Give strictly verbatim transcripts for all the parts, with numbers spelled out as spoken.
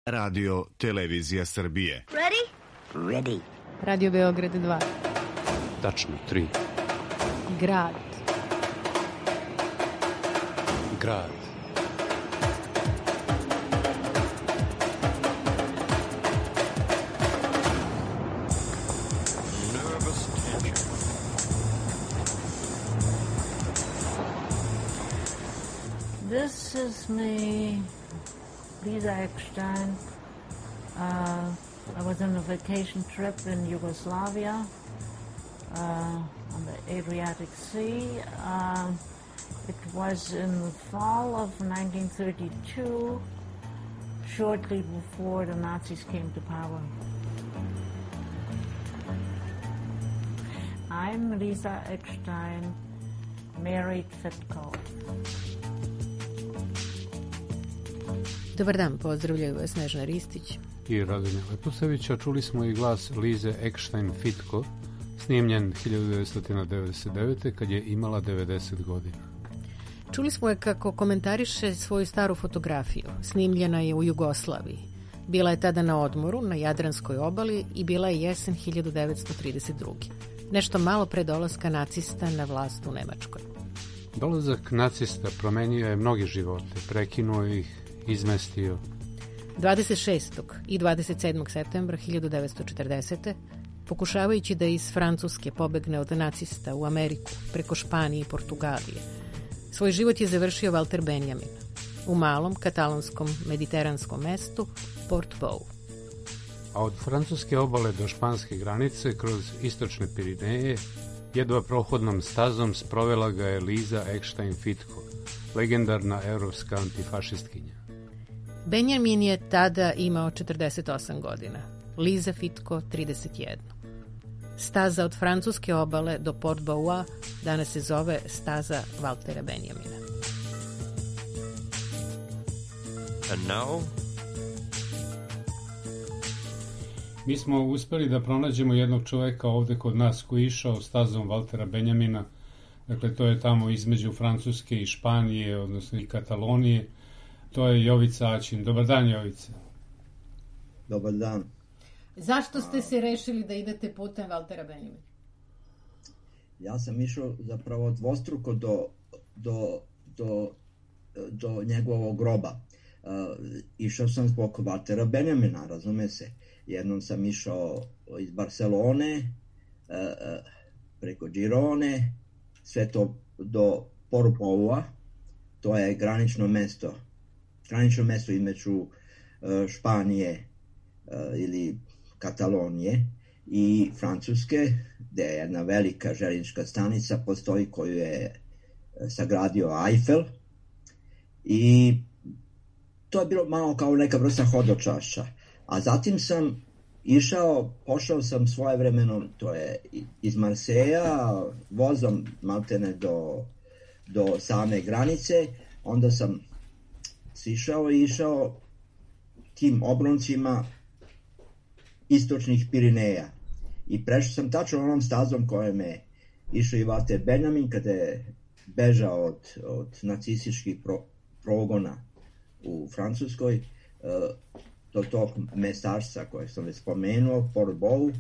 Radio Televizija Srbije. Ready? Ready. Radio Beograd dva. Tačno tri. Grad. Grad. Nervous tension. This is me, Lisa Eckstein. Uh, I was on a vacation trip in Yugoslavia uh, on the Adriatic Sea. Uh, it was in the fall of nineteen thirty-two, shortly before the Nazis came to power. I'm Lisa Eckstein, married Fitko. Dobar dan, pozdravljaju vas Snežana Ristić i Radomir Leposavić, a čuli smo i glas Lize Eckstein-Fitko, snimljen hiljadu devetsto devedeset devete. kad je imala devedeset godina. Čuli smo je kako komentariše svoju staru fotografiju. Snimljena je u Jugoslaviji. Bila je tada na odmoru na Jadranskoj obali i bila je jesen hiljadu devetsto trideset druge. Nešto malo pre dolaska nacista na vlast u Nemačkoj. Dolazak nacista promenio je mnogi živote, prekinuo ih, izmestio. dvadeset šestog i dvadeset sedmog septembra hiljadu devetsto četrdesete. pokušavajući da iz Francuske pobegne od nacista u Ameriku preko Španije i Portugalije, svoj život je završio Walter Benjamin u malom katalonskom mediteranskom mestu Port Bou. A od francuske obale do španske granice kroz istočne Pirineje jedva prohodnom stazom sprovela ga je Liza Eckstein-Fitko, legendarna evropska antifašistkinja. Benjamin je tada imao četrdeset osam godina, Liza Fitko trideset jedan. Staza od francuske obale do Port Boua danas se zove staza Waltera Benjamina. And now? Mi smo uspeli da pronađemo jednog čoveka ovde kod nas koji je išao stazom Waltera Benjamina. Dakle, to je tamo između Francuske i Španije, odnosno i Katalonije. To je Jovica Aćin. Dobar dan, Jovica. Dobar dan. Zašto ste se rešili da idete putem Waltera Benjamina? Ja sam išao zapravo dvostruko do, do, do, do njegovog groba. Uh, išao sam zbog Waltera Benjamina, razume se. Jednom sam išao iz Barcelone, uh, uh, preko Girone, sve to do Port Boua. To je granično mesto, granično mesto između uh, Španije uh, ili Katalonije i Francuske, gde je jedna velika željeznička stanica postoji koju je sagradio Eiffel, i to je bilo malo kao neka vrsta hodočašća. A zatim sam išao, pošao sam svojevremeno, to je iz Marseja, vozom maltene do, do same granice, onda sam sišao i išao tim obroncima istočnih Pirineja. I prešao sam tačno onom stazom kojem je išao i Walter Benjamin kada je bežao od, od nacističkih pro, progona u Francuskoj, do tog mestarstva koje sam već spomenuo, Port Bou,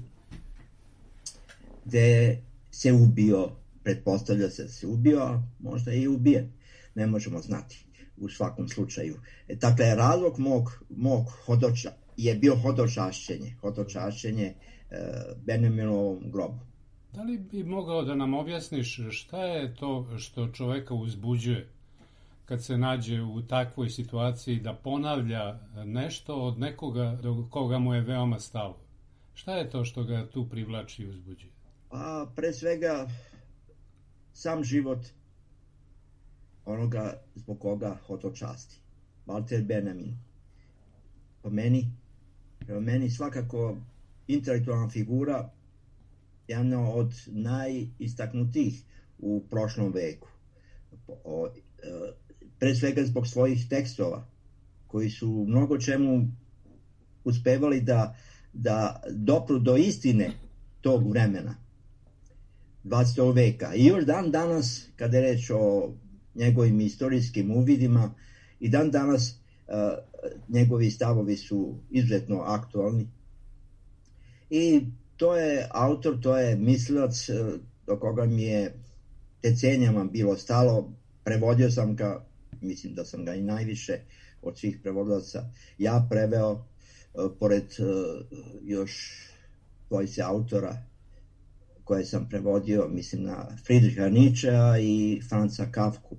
gde se ubio, pretpostavlja se da se ubio, a možda i ubijen, ne možemo znati u svakom slučaju. E, dakle, razlog mog, mog hodoča je bio hodočašćenje, hodočašćenje e, Benjaminovom grobu. Da li bi mogao da nam objasniš šta je to što čoveka uzbuđuje kad se nađe u takvoj situaciji da ponavlja nešto od nekoga do koga mu je veoma stalo? Šta je to što ga tu privlači i uzbuđuje? A, pre svega, sam život onoga zbog koga hodočasti. Walter Benjamin. Po meni, po meni svakako intelektualna figura, jedna od najistaknutijih u prošlom veku. O, e, pre svega zbog svojih tekstova, koji su u mnogo čemu uspevali da, da dopru do istine tog vremena, dvadesetog veka. I još dan danas, kada je reč o njegovim istorijskim uvidima, i dan danas uh, njegovi stavovi su izuzetno aktualni. I to je autor, to je mislilac do koga mi je decenijama bilo stalo. Prevodio sam ga, mislim da sam ga i najviše od svih prevodilaca ja preveo, pored još dvojice autora koje sam prevodio, mislim na Friedricha Nietzschea i Franza Kafku.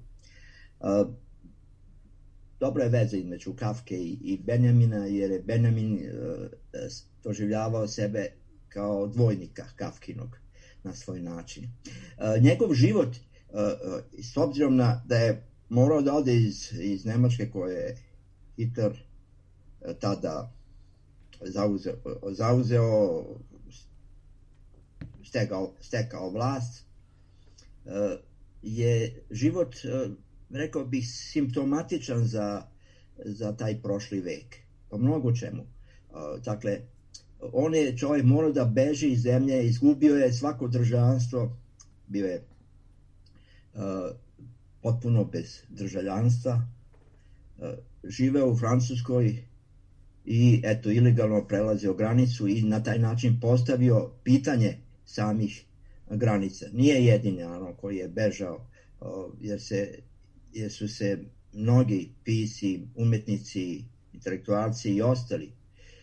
Dobra je veza između Kafke i Benjamina, jer je Benjamin doživljavao sebe kao dvojnika Kafkinog na svoj način. Njegov život, s obzirom na da je morao da ode iz, iz Nemačke koje je Hitler tada zauzeo, zauzeo stekao, stekao vlast, je život, rekao bih, simptomatičan za, za taj prošli vek. Po mnogo čemu. Dakle, on je čovjek morao da beži iz zemlje, izgubio je svako državljanstvo, bio je uh, potpuno bez državljanstva, uh, živeo u Francuskoj i eto ilegalno prelazio granicu i na taj način postavio pitanje samih granica. Nije jedini naravno koji je bežao, uh, jer, se, jer su se mnogi pisci, umetnici, intelektualci i ostali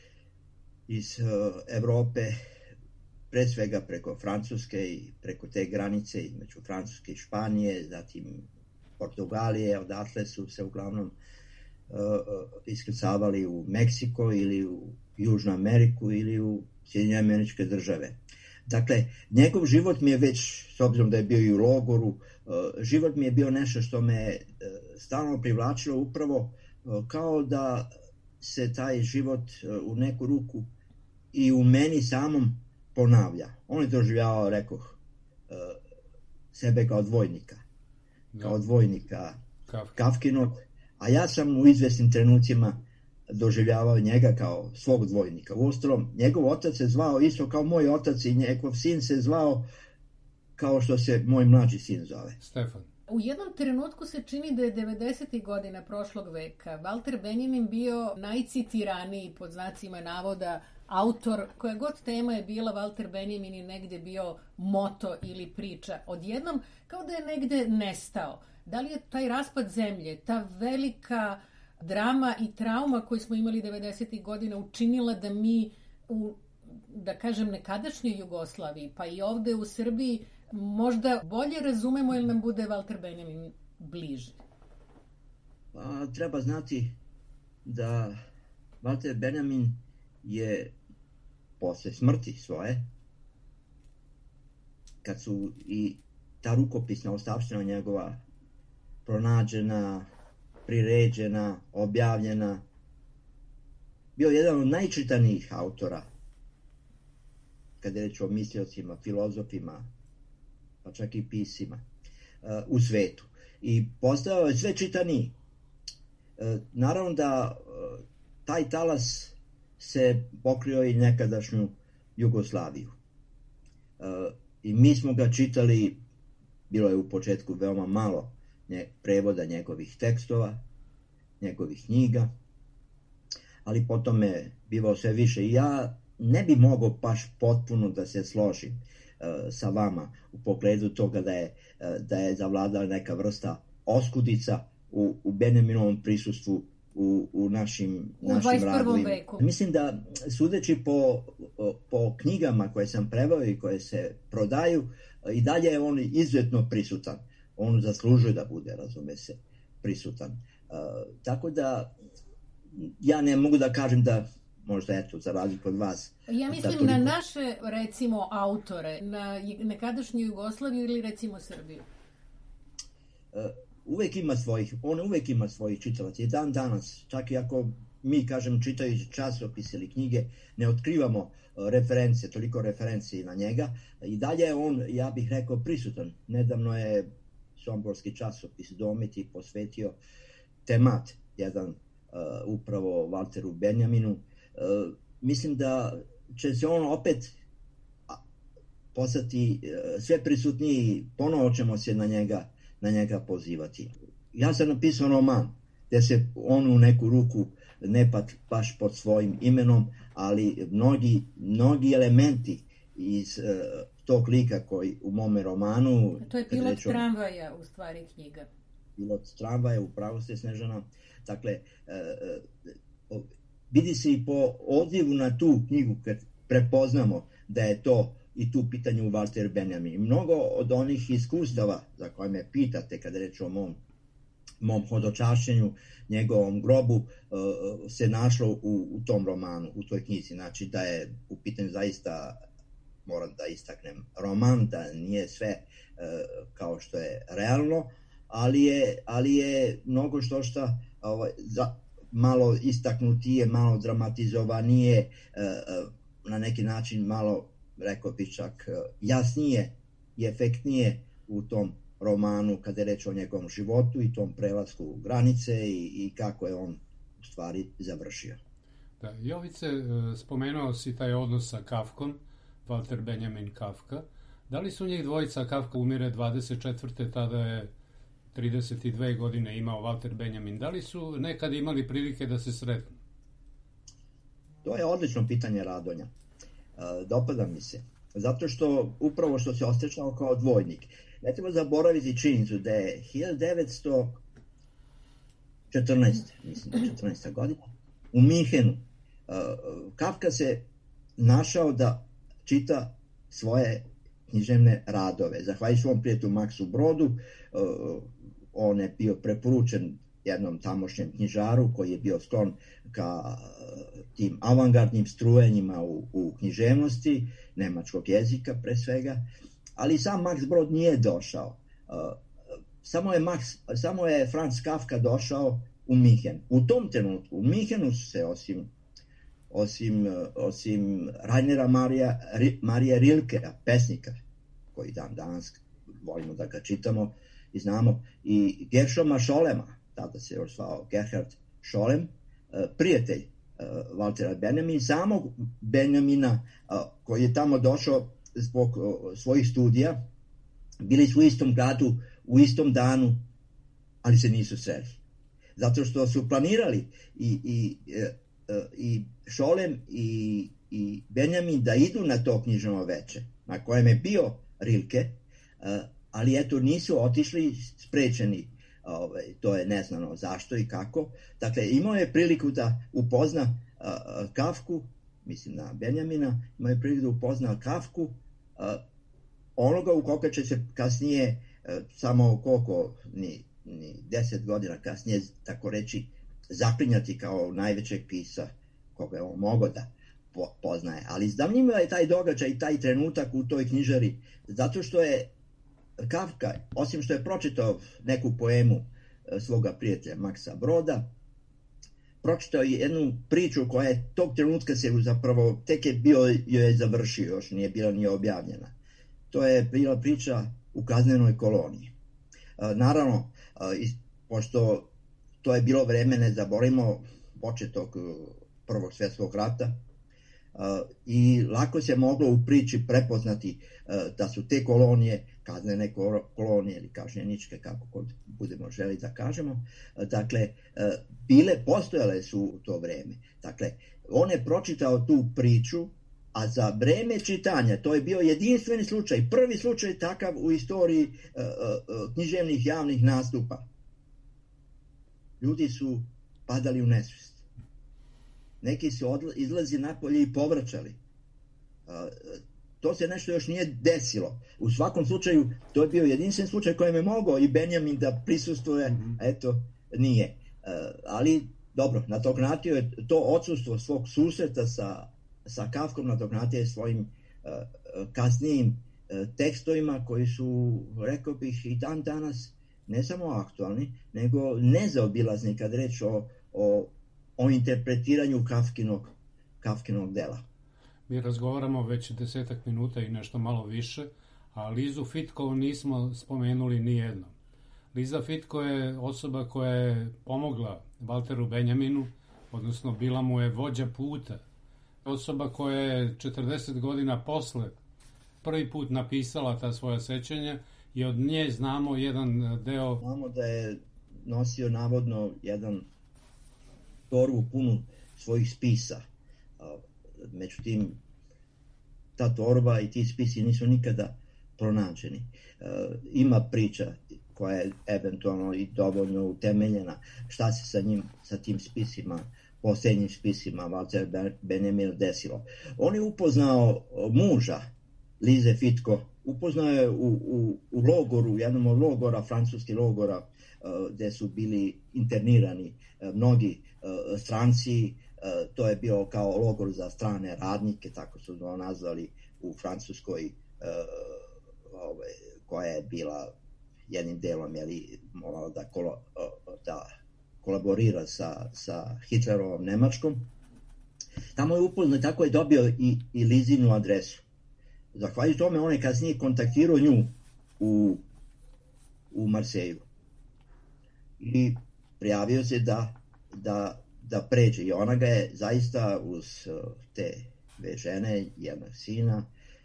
iz uh, Evrope, pre svega preko Francuske i preko te granice između Francuske i Španije, zatim Portugalije, odatle su se uglavnom uh, iskrcavali u Meksiko ili u Južnu Ameriku ili u Sjedinjene Američke Države. Dakle, njegov život mi je već, s obzirom da je bio i u logoru, uh, život mi je bio nešto što me uh, stalno privlačilo, upravo uh, kao da se taj život uh, u neku ruku i u meni samom ponavlja. On je doživljavao, rekoh, sebe kao dvojnika. Kao dvojnika Kafkinog, a ja sam u izvesnim trenucima doživljavao njega kao svog dvojnika. Uostalom, njegov otac se zvao isto kao moj otac i njegov sin se zvao kao što se moj mlađi sin zove. Stefan. U jednom trenutku se čini da je devedesetih godina prošlog veka Walter Benjamin bio najcitiraniji, pod znacima navoda, autor, koja god tema je bila, Walter Benjamin je negde bio moto ili priča. Odjednom, kao da je negde nestao. Da li je taj raspad zemlje, ta velika drama i trauma koju smo imali devedesetih godina učinila da mi u, da kažem, nekadašnjoj Jugoslaviji, pa i ovde u Srbiji, možda bolje razumemo ili nam bude Walter Benjamin bliže? Pa, treba znati da Walter Benjamin je posle smrti svoje, kad su i ta rukopisna ostavština njegova pronađena, priređena, objavljena, bio jedan od najčitanijih autora, kada je reč o misliocima, filozofima, pa čak i pisima u svetu. I postao je sve čitaniji. Naravno da taj talas se pokrio i nekadašnju Jugoslaviju. I mi smo ga čitali, bilo je u početku veoma malo prevoda njegovih tekstova, njegovih knjiga, ali potom je bivao sve više. I ja ne bi mogao baš potpuno da se složim uh, sa vama u pogledu toga da je, uh, da je zavladala neka vrsta oskudica u, u Benjaminovom prisustvu u, u našim, našim radovima. Veku. Mislim da, sudeći po, po knjigama koje sam preveo i koje se prodaju, i dalje je on izuzetno prisutan. On zaslužuje da bude, razume se, prisutan. Uh, tako da ja ne mogu da kažem da možda eto, za razliku od vas. Ja mislim toliko... na naše, recimo, autore, na nekadašnju Jugoslaviju ili recimo Srbiju. Uh, uvek ima svojih, on uvek ima svojih čitalaca. I dan danas, čak i ako mi, kažem, čitajući časopise ili knjige, ne otkrivamo uh, reference, toliko referenci na njega, i dalje je on, ja bih rekao, prisutan. Nedavno je somborski časopis Dometi posvetio temat, jedan uh, upravo Walteru Benjaminu. Uh, mislim da će se on opet postati uh, sve prisutniji, ponovo ćemo se na njega, na njega pozivati. Ja sam napisao roman gde se on u neku ruku ne pa, baš pod svojim imenom, ali mnogi, mnogi elementi iz uh, tog lika koji u mome romanu... To je Pilot reču, tramvaja, u stvari, knjiga. Pilot tramvaja, upravo ste, Snežana. Dakle, uh, uh, vidi se i po odzivu na tu knjigu, kad prepoznamo da je to i tu pitanju Walter Benjamin. Mnogo od onih iskustava za koje me pitate kada reč o mom, mom hodočašćenju, njegovom grobu, uh, se našlo u, u tom romanu, u toj knjizi. Znači da je u pitanju zaista, moram da istaknem, roman, da nije sve uh, kao što je realno, ali je, ali je mnogo što šta ovaj, za, malo istaknutije, malo dramatizovanije, uh, na neki način malo, rekao bi čak, jasnije i efektnije u tom romanu kada je reč o njegovom životu i tom prelasku granice i, i kako je on u stvari završio. Da, Jovice, spomenuo si taj odnos sa Kafkom, Walter Benjamin Kafka. Da li su njih dvojica, Kafka umire dvadeset četvrte tada je trideset dve godine imao Walter Benjamin, da li su nekad imali prilike da se sretnu? To je odlično pitanje, Radonja. Dopada mi se. Zato što upravo što se osjećao kao dvojnik. Ne treba zaboraviti činjenicu da je hiljadu devetsto četrnaeste. mislim da četrnaesta godina, u Minhenu Kafka se našao da čita svoje književne radove. Zahvaljujući svom prijatelju Maksu Brodu, on je bio preporučen jednom tamošnjem knjižaru koji je bio sklon ka tim avangardnim strujenjima u, u književnosti, nemačkog jezika pre svega, ali sam Max Brod nije došao. Samo je, Max, samo je Franz Kafka došao u Minhen. U tom trenutku, u Minhenu su se osim, osim, osim Rainera Marija, Marija Rilkea, pesnika, koji dan danas volimo da ga čitamo i znamo, i Gershoma Scholema, tada se još zvao Gerhard Scholem, prijatelj Waltera Benjamina, samog Benjamina koji je tamo došao zbog svojih studija. Bili su u istom gradu, u istom danu, ali se nisu sreli. Zato što su planirali i, i, i Scholem i, i Benjamin da idu na to književno veče, na kojem je bio Rilke, ali eto nisu otišli, sprečeni. Ove, to je neznano zašto i kako. Dakle, imao je priliku da upozna uh, Kafku, mislim na Benjamina, imao je priliku da upozna Kafku, uh, onoga u koga će se kasnije, uh, samo koliko, ni, ni deset godina kasnije, tako reći, zaklinjati kao najvećeg pisa koga je on mogao da po, poznaje. Ali zanimljiv je taj događaj i taj trenutak u toj knjižari, zato što je Kafka, osim što je pročitao neku poemu svoga prijatelja Maksa Broda, pročitao je jednu priču koja je tog trenutka se zapravo tek je bio joj je završio, još nije bila ni objavljena. To je bila priča u kaznenoj koloniji. Naravno, pošto to je bilo vreme, ne zaboravimo, početok Prvog svjetskog rata, Uh, i lako se moglo u priči prepoznati uh, da su te kolonije, kaznene kolonije ili kažnjeničke, kako god budemo želi da kažemo, uh, dakle, uh, bile, postojale su u to vreme. Dakle, on je pročitao tu priču, a za vreme čitanja, to je bio jedinstveni slučaj, prvi slučaj takav u istoriji uh, uh, književnih javnih nastupa. Ljudi su padali u nesvijest. Neki su odla, izlazi napolje i povraćali. Uh, to se nešto još nije desilo. U svakom slučaju, to je bio jedinstven slučaj kojem je mogao i Benjamin da prisustvuje, mm-hmm. eto, nije. Uh, ali, dobro, nadoknatio je to odsustvo svog susreta sa, sa Kafkom, nadoknatio je svojim uh, kasnijim uh, tekstovima koji su, rekao bih, i dan danas ne samo aktualni, nego nezaobilazni kad reč o, o o interpretiranju Kafkinog, Kafkinog dela. Mi razgovaramo već desetak minuta i nešto malo više, a Lizu Fitkovu nismo spomenuli ni jednom. Liza Fitko je osoba koja je pomogla Walteru Benjaminu, odnosno bila mu je vođa puta. Osoba koja je četrdeset godina posle prvi put napisala ta svoja sećanja i od nje znamo jedan deo... Znamo da je nosio navodno jedan torbu punu svojih spisa. Međutim, ta torba i ti spisi nisu nikada pronađeni. Ima priča koja je eventualno i dovoljno utemeljena šta se sa njim, sa tim spisima, posljednjim spisima Walter Benjamina desilo. On je upoznao muža Lize Fitko, upoznao je u, u, u logoru, jednom od logora, francuskih logora, gde su bili internirani mnogi stranci. To je bio kao logor za strane radnike, tako su ga nazvali u Francuskoj, koja je bila jednim delom jeli, morala da, kolo, da kolaborira sa, sa Hitlerovom Nemačkom. Tamo je upoznao, tako je dobio i, i Lizinu adresu. Zahvaljujući tome, on je kasnije kontaktirao nju u, u Marseju i prijavio se da, da, da pređe. I ona ga je zaista uz te dve žene, jednog sina,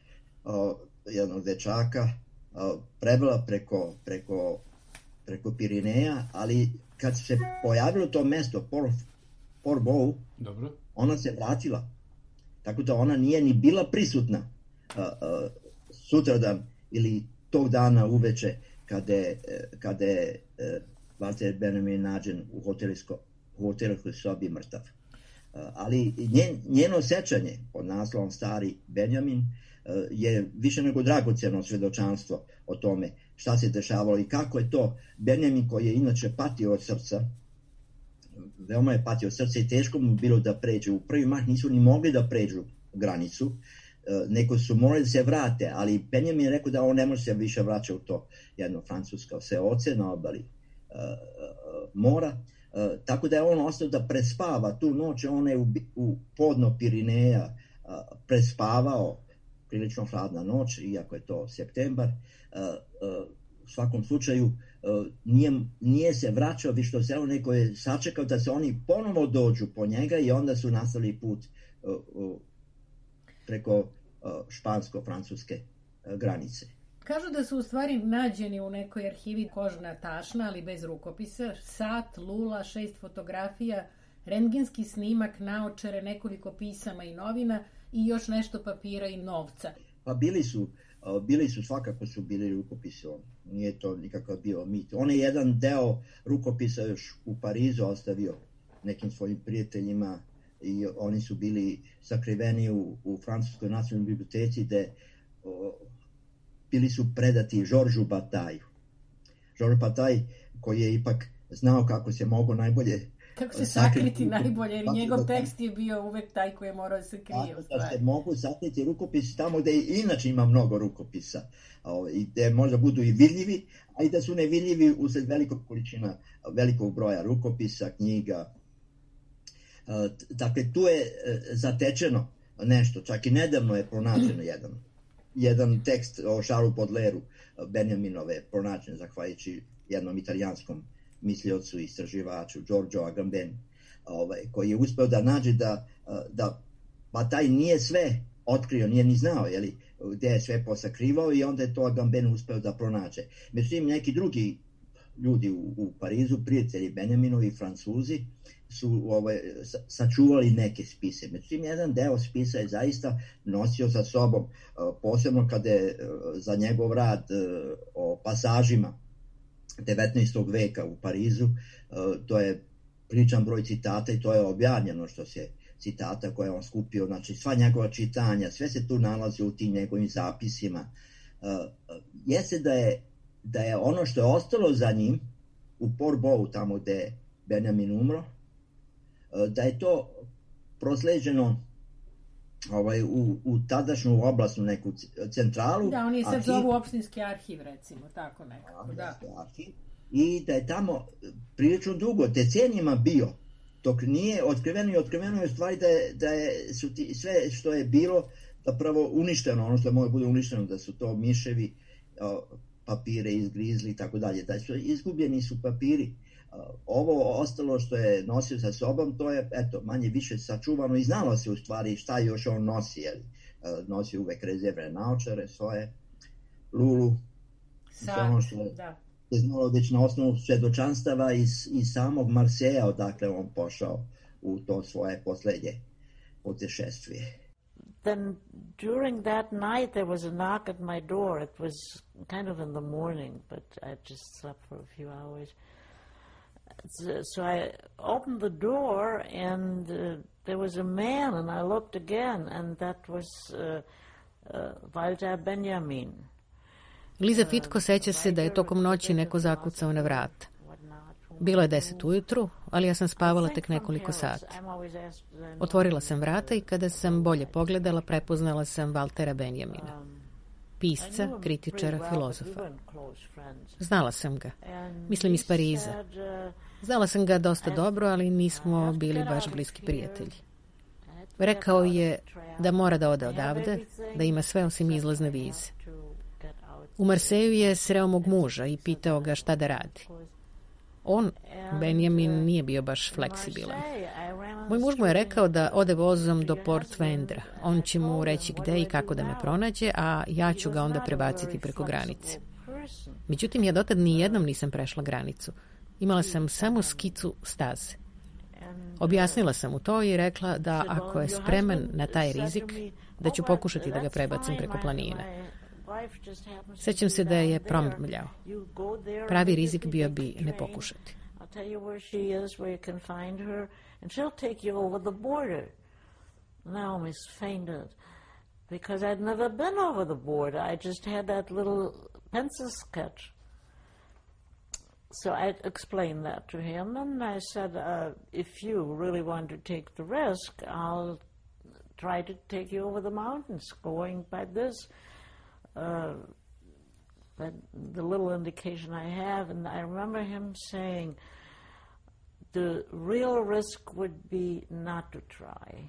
jednog dečaka, prevela preko, preko, preko Pirineja, ali kad se pojavilo to mesto, Port, Port Bou, Dobro. Ona se vratila. Tako da ona nije ni bila prisutna uh, uh, sutradan ili tog dana uveče kada je, kada je uh, Walter Benjamin nađen u hotelskoj hotelskoj sobi mrtav. Uh, ali njen, njeno sećanje pod naslovom Stari Benjamin uh, je više nego dragoceno svedočanstvo o tome šta se dešavalo i kako je to Benjamin, koji je inače patio od srca, veoma je patio od srca i teško mu bilo da pređe. U prvi mah nisu ni mogli da pređu granicu, neko su morali da se vrate, ali Benjamin je rekao da on ne može se više vraćati u to jedno francusko seoce na obali uh, uh, mora, uh, tako da je on ostao da prespava tu noć. On je u, u podno Pirineja uh, prespavao, prilično hladna noć, iako je to septembar. Uh, uh, u svakom slučaju uh, nije, nije se vraćao više do sela, nego je sačekao da se oni ponovo dođu po njega i onda su nastavili put uh, uh, preko uh, špansko-francuske uh, granice. Kažu da su u stvari nađeni u nekoj arhivi kožna tašna, ali bez rukopisa, sat, lula, šest fotografija, rentgenski snimak, naočare, nekoliko pisama i novina i još nešto papira i novca. Pa bili su, uh, bili su svakako su bili rukopisi, on. Nije to nikakav bio mit. On je jedan deo rukopisa još u Parizu ostavio nekim svojim prijateljima i oni su bili sakriveni u, u Francuskoj nacionalnoj biblioteci, gde o, bili su predati Georgesu Bataille. Georges Bataille, koji je ipak znao kako se mogu najbolje kako se sakriti, sakriti najbolje, jer njegov tekst je bio uvek taj koji je morao da se krije. Tako da se mogu sakriti rukopisi tamo gde inače ima mnogo rukopisa, i gde možda budu i vidljivi, a i da su nevidljivi usled velikog količina, velikog broja rukopisa, knjiga. Dakle, tu je zatečeno nešto, čak i nedavno je pronađeno jedan, jedan tekst o Charlesu Baudelairu Benjaminove, pronađen zahvaljujući jednom italijanskom misliocu i istraživaču Giorgio Agamben, ovaj, koji je uspeo da nađe da, da pa taj nije sve otkrio, nije ni znao jeli, gde je sve posakrivao i onda je to Agamben uspeo da pronađe. Međutim, neki drugi ljudi u, u Parizu, prijatelji Benjaminovi, Francuzi, su ovaj, sačuvali neke spise. Međutim, jedan deo spisa je zaista nosio sa sobom, posebno kada je za njegov rad o pasažima devetnaestog veka u Parizu, to je pričan broj citata i to je objavljeno što se citata koje je on skupio, znači sva njegova čitanja, sve se tu nalazi u tim njegovim zapisima. Jeste da je, da je ono što je ostalo za njim u Port Bou, tamo gde je Benjamin umro, da je to prosleđeno ovaj, u, u tadašnju oblastnu neku centralu. Da, on je sad zovu opštinski arhiv, recimo, tako nekako. Da. Arhiv, i da je tamo prilično dugo, decenijama bio, dok nije otkriveno i otkriveno je u stvari da je, da je su ti, sve što je bilo zapravo uništeno, ono što je moglo bude uništeno, da su to miševi, papire izgrizli i tako dalje, da su izgubljeni su papiri. Ovo ostalo što je nosio sa sobom, to je eto, manje više sačuvano i znalo se u stvari šta još on nosi. Jeli. Nosi uvek rezervne naočare svoje, lulu, Sad, ono što je, da. je znalo već na osnovu svedočanstava iz, iz samog Marseja, odakle on pošao u to svoje poslednje putešestvije. Then during that night there was a knock at my door. It was kind of in the morning, but I just slept for a few hours. So, so I opened the door and uh, there was a man, and I looked again, and that was uh, uh, Walter Benjamin. Liza Fitko seća se da je tokom noći neko zakucao na vrata. Bilo je deset ujutru, ali ja sam spavala tek nekoliko sati. Otvorila sam vrata i kada sam bolje pogledala, prepoznala sam Valtera Benjamina, pisca, kritičara, filozofa. Znala sam ga, mislim iz Pariza. Znala sam ga dosta dobro, ali nismo bili baš bliski prijatelji. Rekao je da mora da ode odavde, da ima sve osim izlazne vize. U Marseju je sreo mog muža i pitao ga šta da radi. On, Benjamin, nije bio baš fleksibilan. Moj muž mu je rekao da ode vozom do Port Vendra. On će mu reći gde i kako da me pronađe, a ja ću ga onda prebaciti preko granice. Međutim, ja dotad ni jednom nisam prešla granicu. Imala sam samo skicu staze. Objasnila sam mu to i rekla da ako je spreman na taj rizik, da ću pokušati da ga prebacim preko planine. Sećam se da je promrmljao. Pravi rizik bio bi ne pokušati. Naomi fainted because I'd never been over the border. I just had that little pencil sketch. So I explained that to him, and I said, uh, if you really want to take the risk, I'll try to take you over the mountains going by this. Uh, but the little indication I have, and I remember him saying, the real risk would be not to try.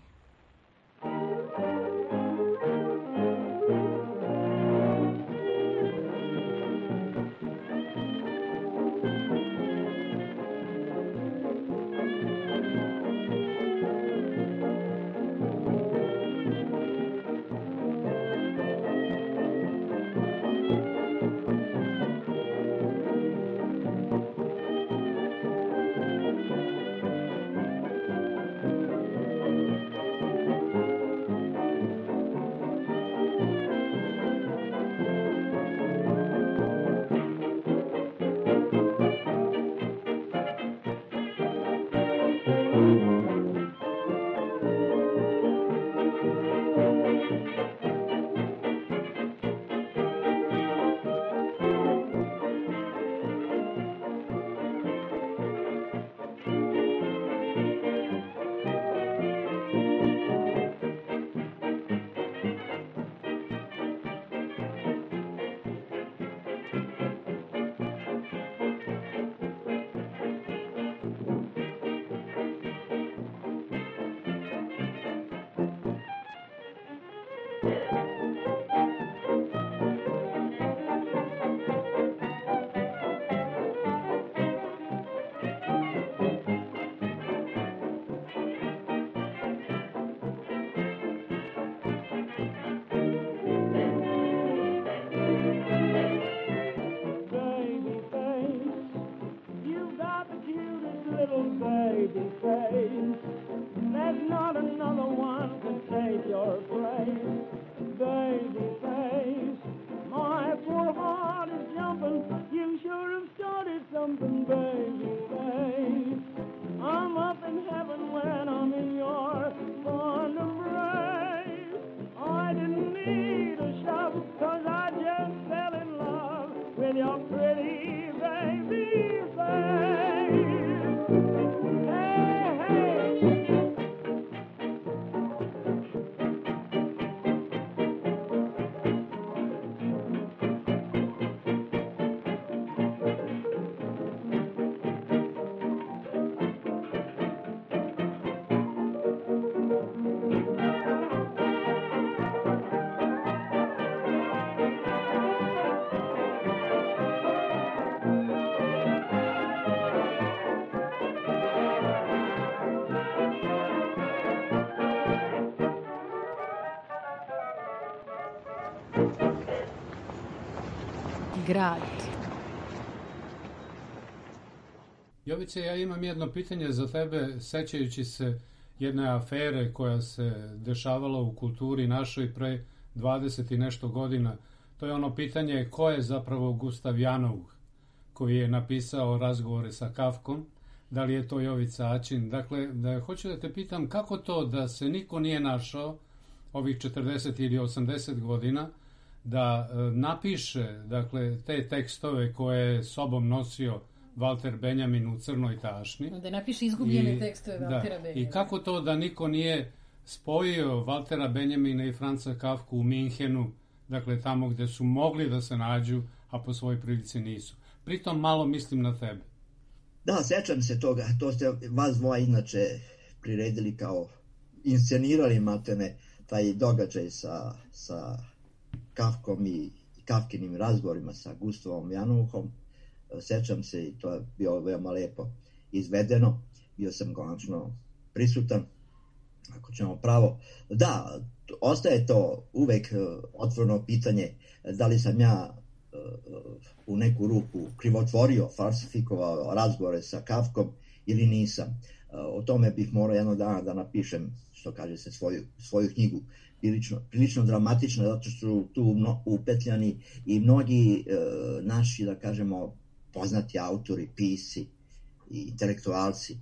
Grad. Jovice, ja imam jedno pitanje za tebe, sećajući se jedne afere koja se dešavala u kulturi našoj pre dvadeset i nešto godina. To je ono pitanje ko je zapravo Gustav Janoug, koji je napisao Razgovore sa Kafkom, da li je to Jovica Aćin. Dakle, da, hoću da te pitam kako to da se niko nije našao ovih četrdeset ili osamdeset godina da e, napiše dakle, te tekstove koje je sobom nosio Valter Benjamin u Crnoj tašni. Da napiše izgubljene I, tekstove da, Valtera Benjamina. I kako to da niko nije spojio Valtera Benjamina i Franca Kafku u Minhenu, dakle tamo gde su mogli da se nađu, a po svojoj prilici nisu. Pritom malo mislim na tebe. Da, sećam se toga. To ste vas dvoje inače priredili kao inscenirali matene taj događaj sa, sa Kafkom i Kafkinim razgovorima sa Gustavom Janougom. Sećam se i to je bilo veoma lepo izvedeno. Bio sam konačno prisutan, ako ćemo pravo. Da, ostaje to uvek otvoreno pitanje da li sam ja u neku ruku krivotvorio, falsifikovao razgovore sa Kafkom ili nisam. O tome bih morao jednog dana da napišem, što kaže se, svoju, svoju knjigu. Prilično, prilično dramatično, zato što su tu mno, upetljani i mnogi e, naši, da kažemo, poznati autori, pisci i intelektualci e,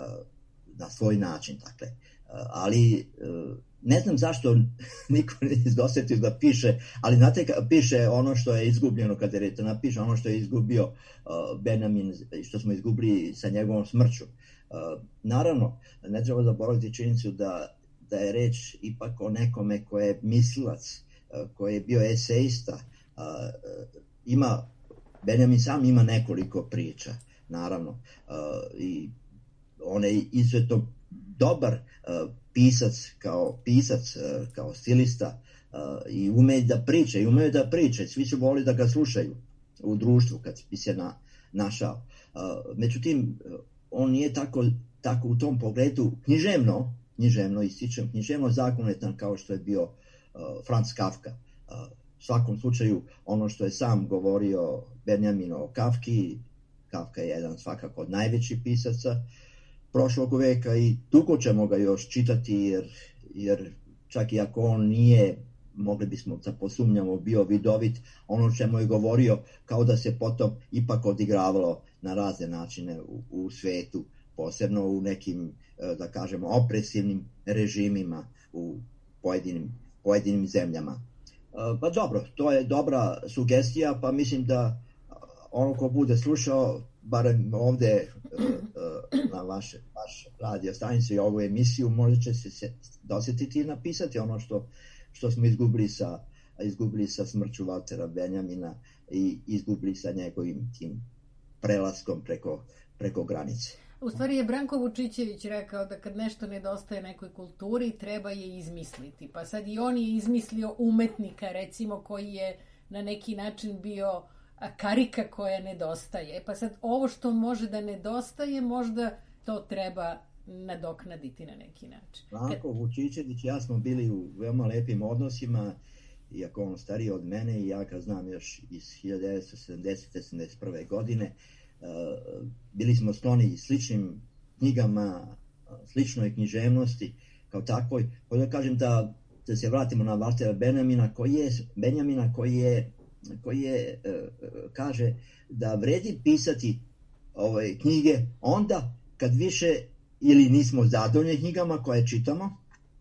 na svoj način, dakle. E, ali e, ne znam zašto niko ne izosetio da piše, ali znate, piše ono što je izgubljeno, kada je to napiše ono što je izgubio uh, Benjamin, što smo izgubili sa njegovom smrću. Uh, naravno, ne treba zaboraviti činjenicu da, da je reč ipak o nekome ko je mislilac, uh, koji je bio eseista. Uh, ima, Benjamin sam ima nekoliko priča, naravno, uh, i on je izuzetno dobar uh, pisac kao pisac, uh, kao stilista uh, i ume da priča, i ume da priča, svi su voli da ga slušaju u društvu kad bi se na, našao. Uh, međutim, on nije tako, tako u tom pogledu književno, književno ističem, književno zakonetan kao što je bio uh, Franz Kafka. Uh, u svakom slučaju, ono što je sam govorio Benjamin o Kafki, Kafka je jedan svakako od najvećih pisaca prošlog veka i dugo ćemo ga još čitati, jer, jer čak i ako on nije, mogli bismo da posumnjamo, bio vidovit, ono čemu je govorio kao da se potom ipak odigravalo na razne načine u, u svetu, posebno u nekim, da kažemo, opresivnim režimima u pojedinim, pojedinim zemljama. Pa dobro, to je dobra sugestija, pa mislim da ono ko bude slušao, barem ovde na vaše, vaš radio stanicu i ovu emisiju, možda će se dosjetiti i napisati ono što, što smo izgubili sa, izgubili sa smrću Valtera Benjamina i izgubili sa njegovim tim prelaskom preko, preko granice. U stvari je Branko Vučićević rekao da kad nešto nedostaje nekoj kulturi, treba je izmisliti. Pa sad i on je izmislio umetnika, recimo, koji je na neki način bio karika koja nedostaje. Pa sad ovo što može da nedostaje, možda to treba nadoknaditi na neki način. Branko Vučićević i ja smo bili u veoma lepim odnosima, iako on stariji od mene i ja ga znam još iz hiljadu devetsto sedamdesete sedamdeset prve godine. Bili smo skloni sličnim knjigama, sličnoj književnosti kao takvoj. Hoću da kažem da, da se vratimo na Valtera Benjamina koji je, Benjamina koji je koji je, kaže da vredi pisati ove knjige onda kad više ili nismo zadovoljni knjigama koje čitamo,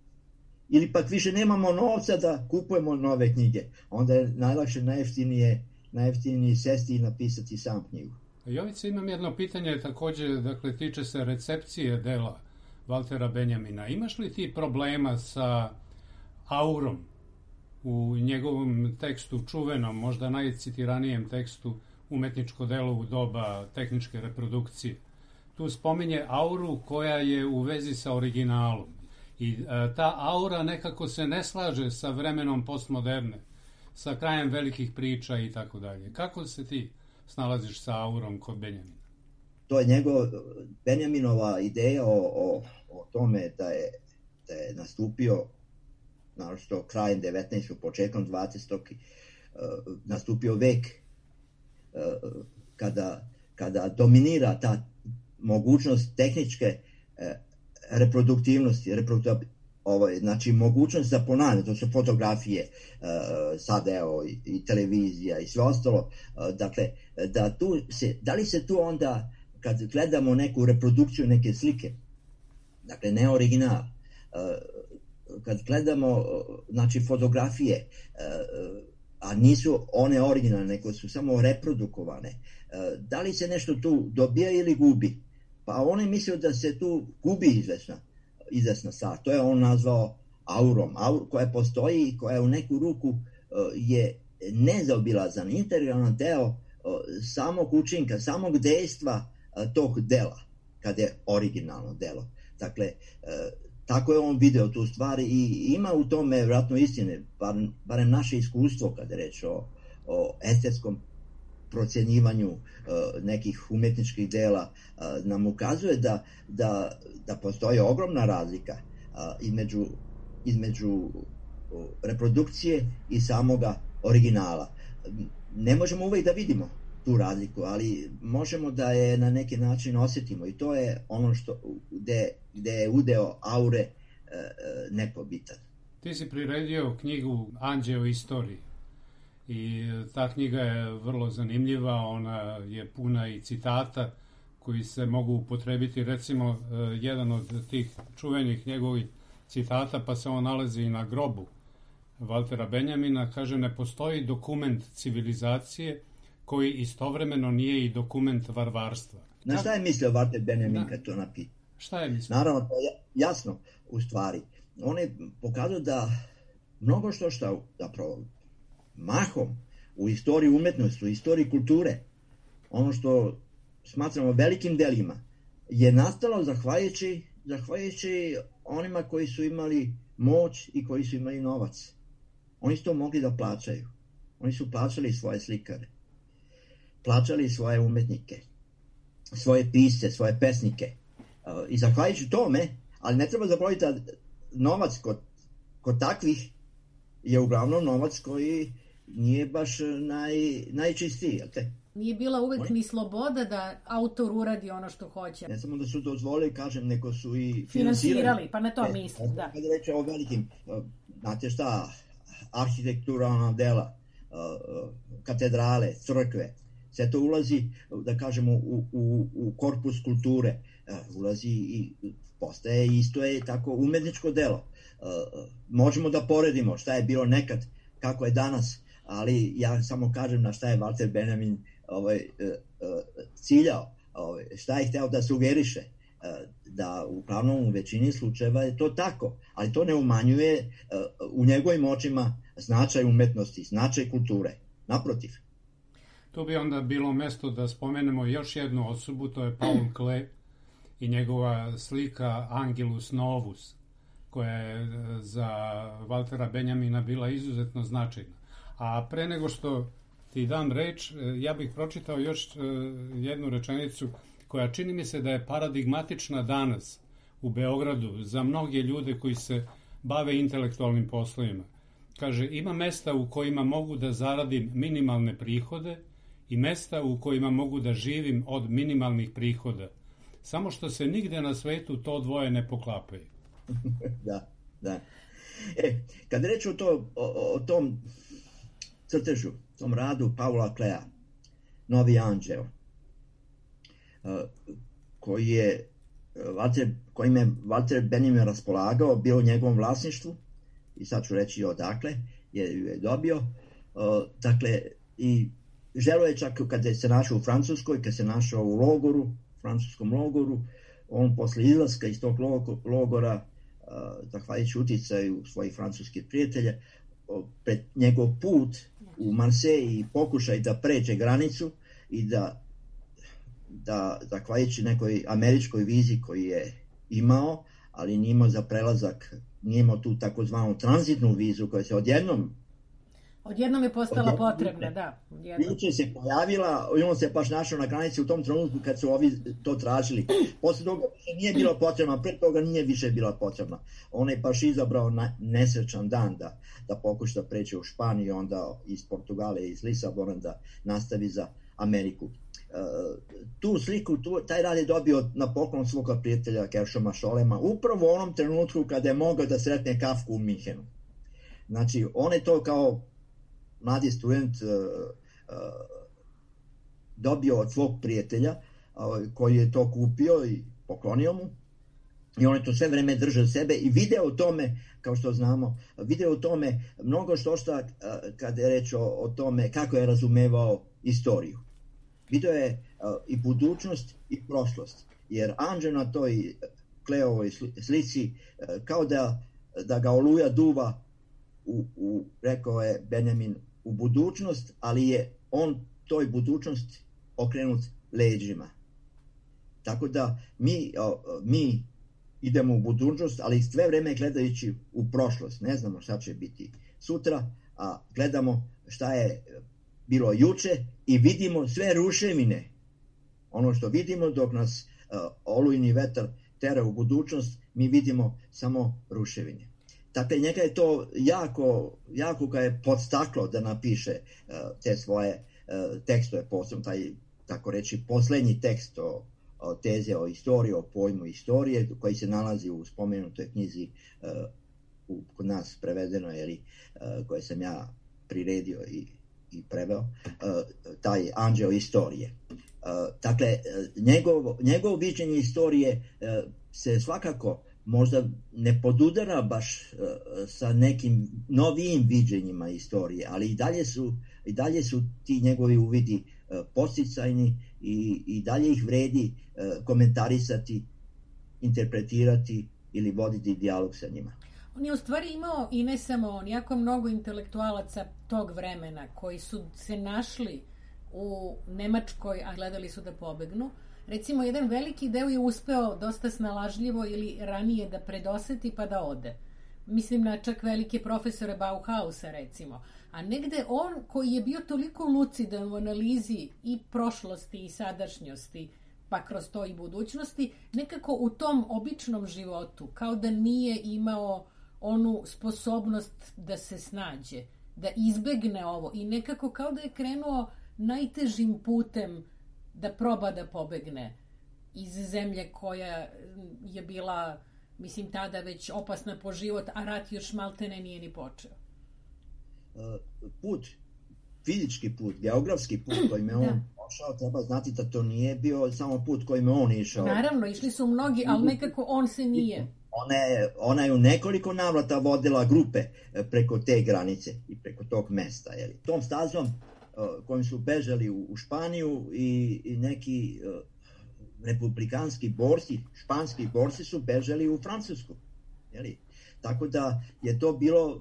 ili pak više nemamo novca da kupujemo nove knjige. Onda je najlakše, najjeftinije, najjeftinije sesti i napisati sam knjigu. Jovice, imam jedno pitanje, takođe, dakle, tiče se recepcije dela Valtera Benjamina. Imaš li ti problema sa aurom u njegovom tekstu, čuvenom, možda najcitiranijem tekstu Umetničko delo u doba tehničke reprodukcije? Tu spominje auru koja je u vezi sa originalom. I e, ta aura nekako se ne slaže sa vremenom postmoderne, sa krajem velikih priča i tako dalje. Kako se ti snalaziš sa aurom kod Benjamina? To je njegov, Benjaminova ideja o, o, o tome da je, da je nastupio naročito krajem devetnaestog početkom dvadesetog uh, nastupio vek uh, kada, kada dominira ta mogućnost tehničke e, reproduktivnosti, reproduktiv, ovaj, znači mogućnost za ponavljanje, to su fotografije, e, sad evo i, i televizija i sve ostalo, e, dakle, da, tu se, da li se tu onda, kad gledamo neku reprodukciju neke slike, dakle ne original, e, kad gledamo znači fotografije, a nisu one originalne, nego su samo reprodukovane, da li se nešto tu dobija ili gubi? Pa on je mislio da se tu gubi izvesna, izvesna stvar. To je on nazvao aurom, aur, koja postoji i koja u neku ruku je nezaobilazan, integralan deo samog učinka, samog dejstva tog dela, kad je originalno delo. Dakle, tako je on video tu stvari i ima u tome vjerojatno istine, bar, barem naše iskustvo kada je reč o, o estetskom procjenjivanju uh, nekih umjetničkih dela uh, nam ukazuje da, da, da postoji ogromna razlika uh, između, između uh, reprodukcije i samoga originala. Ne možemo uvijek da vidimo tu razliku, ali možemo da je na neki način osjetimo i to je ono što gde, gde je udeo aure e, nepobitan. Ti si priredio knjigu Anđeo istoriji i ta knjiga je vrlo zanimljiva, ona je puna i citata koji se mogu upotrebiti, recimo jedan od tih čuvenih njegovih citata, pa se on nalazi i na grobu Valtera Benjamina, kaže: ne postoji dokument civilizacije koji istovremeno nije i dokument varvarstva. Na šta je mislio Walter Benjamin kad to napi? Šta je mislio? Naravno, to je jasno u stvari. On je pokazao da mnogo što što zapravo mahom u istoriji umetnosti, u istoriji kulture, ono što smatramo velikim delima, je nastalo zahvaljujući, zahvaljujući onima koji su imali moć i koji su imali novac. Oni su to mogli da plaćaju. Oni su plaćali svoje slikare, plaćali svoje umetnike, svoje pisce, svoje pesnike. I zahvaljujući tome, ali ne treba zaboraviti da novac kod, kod takvih je uglavnom novac koji nije baš naj, najčistiji, jel te? Nije bila uvek ni sloboda da autor uradi ono što hoće. Ne samo da su dozvolili, kažem, nego su i finansirali, pa na to mislim, da. Kada reče o velikim, znate šta, arhitekturalna dela, katedrale, crkve, sve to ulazi, da kažemo, u, u, u korpus kulture, ulazi i postaje isto je tako umetničko delo. Možemo da poredimo šta je bilo nekad, kako je danas, ali ja samo kažem na šta je Walter Benjamin ovaj, ciljao, ovaj, šta je hteo da sugeriše, da uglavnom u većini slučajeva je to tako, ali to ne umanjuje u njegovim očima značaj umetnosti, značaj kulture, naprotiv. Tu bi onda bilo mesto da spomenemo još jednu osobu, to je Paul Klee i njegova slika Angelus Novus, koja je za Valtera Benjamina bila izuzetno značajna. A pre nego što ti dam reč, ja bih pročitao još jednu rečenicu koja čini mi se da je paradigmatična danas u Beogradu za mnoge ljude koji se bave intelektualnim poslovima. Kaže, ima mesta u kojima mogu da zaradim minimalne prihode i mesta u kojima mogu da živim od minimalnih prihoda. Samo što se nigde na svetu to dvoje ne poklapaju. Da, da. E, kad reći o, to, o, o tom crtežu, tom radu Paula Klea, Novi anđeo, koji je Walter, kojim je Walter Benjamin raspolagao, bio u njegovom vlasništvu, i sad ću reći odakle je, je dobio. Dakle, i želeo je čak kad je se našao u Francuskoj, kad se našao u logoru, francuskom logoru, on posle izlaska iz tog logora, zahvaljujući uticaju svojih francuskih prijatelja, pred njegov put u Marseille i pokušaj da pređe granicu i da da zahvaljujući nekoj američkoj vizi koju je imao, ali nije imao za prelazak, nije imao tu takozvanu tranzitnu vizu koja se odjednom Odjednom je postala odjednom, potrebna, da. Juče se pojavila i on se baš našao na granici u tom trenutku kad su ovi to tražili. Posle toga nije bila potrebna, pre toga nije više bila potrebna. On je baš izabrao na, nesrećan dan da, da pokuša da pređe u Španiju, onda iz Portugale, iz Lisabona da nastavi za Ameriku. Tu sliku, tu, taj rad je dobio na poklon svoga prijatelja Gershoma Scholema upravo u onom trenutku kada je mogao da sretne Kafku u Minhenu. Znači, on je to kao mladi student uh, uh, dobio od svog prijatelja uh, koji je to kupio i poklonio mu. I on je to sve vreme držao sebe i video o tome, kao što znamo, video o tome mnogo što šta uh, kada je reč o, o tome kako je razumevao istoriju. Video je uh, i budućnost i prošlost. Jer anđeo na toj Kleovoj slici uh, kao da, da ga oluja duva U, u, rekao je Benjamin, u budućnost, ali je on toj budućnosti okrenut leđima. Tako da mi, mi idemo u budućnost, ali sve vreme gledajući u prošlost. Ne znamo šta će biti sutra, a gledamo šta je bilo juče i vidimo sve ruševine. Ono što vidimo dok nas olujni vetar tera u budućnost, mi vidimo samo ruševine. Dakle, njega je to jako, jako ga je podstaklo da napiše uh, te svoje uh, tekstove, posebno taj, tako reći, poslednji tekst o, o teze o istoriji, o pojmu istorije, koji se nalazi u spomenutoj knjizi, uh, u, kod nas prevedeno, jeli, uh, koje sam ja priredio i, i preveo, uh, taj anđeo istorije. Uh, dakle, njegov, njegov viđenje istorije uh, se svakako možda ne podudara baš uh, sa nekim novijim viđenjima istorije, ali i dalje su, i dalje su ti njegovi uvidi uh, podsticajni i, i dalje ih vredi uh, komentarisati, interpretirati ili voditi dijalog sa njima. On je u stvari imao, i ne samo on, jako mnogo intelektualaca tog vremena koji su se našli u Nemačkoj, a gledali su da pobegnu. Recimo, jedan veliki deo je uspeo dosta snalažljivo ili ranije da predoseti pa da ode. Mislim na čak velike profesore Bauhausa, recimo. A negde on koji je bio toliko lucidan u analizi i prošlosti i sadašnjosti, pa kroz to i budućnosti, nekako u tom običnom životu, kao da nije imao onu sposobnost da se snađe, da izbegne ovo i nekako kao da je krenuo najtežim putem da proba da pobegne iz zemlje koja je bila, mislim, tada već opasna po život, a rat još maltene nije ni počeo. Put, fizički put, geografski put kojim je on pošao, treba znati da to nije bio samo put kojim je on išao. Naravno, išli su mnogi, ali nekako on se nije. Ona je, ona je u nekoliko navrata vodila grupe preko te granice i preko tog mesta. Jeli. Tom stazom kojim su bežali u, u Španiju i, i neki uh, republikanski borci, španski borci su bežali u Francusku. Jeli? Tako da je to bilo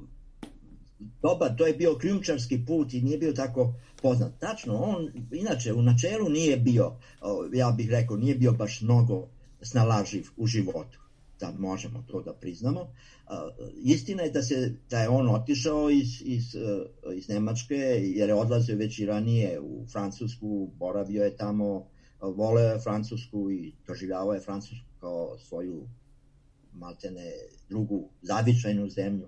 dobar, to je bio krijumčarski put i nije bio tako poznat. Tačno, on inače u načelu nije bio, uh, ja bih rekao, nije bio baš mnogo snalaživ u životu. Da možemo to da priznamo. Uh, istina je da se da je on otišao iz, iz, uh, iz Nemačke jer je odlazio već i ranije u Francusku, boravio je tamo, uh, voleo je Francusku i doživljavao je Francusku kao svoju maltene drugu zavičajnu zemlju.